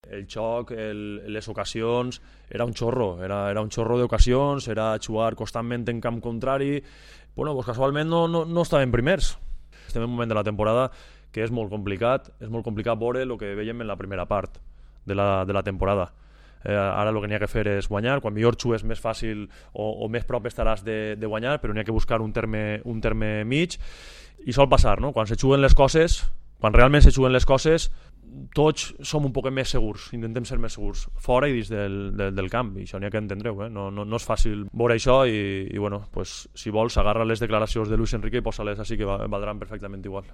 el xoc, les ocasions, era un xorro, era un xorro d'ocasions, era jugar constantment en camp contrari. Bueno, pues casualment no estàvem primers. Estem en un moment de la temporada que és molt complicat veure el que veiem en la primera part de la temporada. Ara el que n'hi ha que fer és guanyar. Quan millor xues més fàcil o més prop estaràs de guanyar, però n'hi ha que buscar un terme mig, i sol passar, no? Quan realment se juguen les coses, tots som un poc més segurs, intentem ser més segurs fora i dins del camp, i això n'hi ha que entendre-ho, no és fàcil veure això, i bueno, pues, si vols agarra les declaracions de Luis Enrique i posa-les així, que valdran perfectament igual.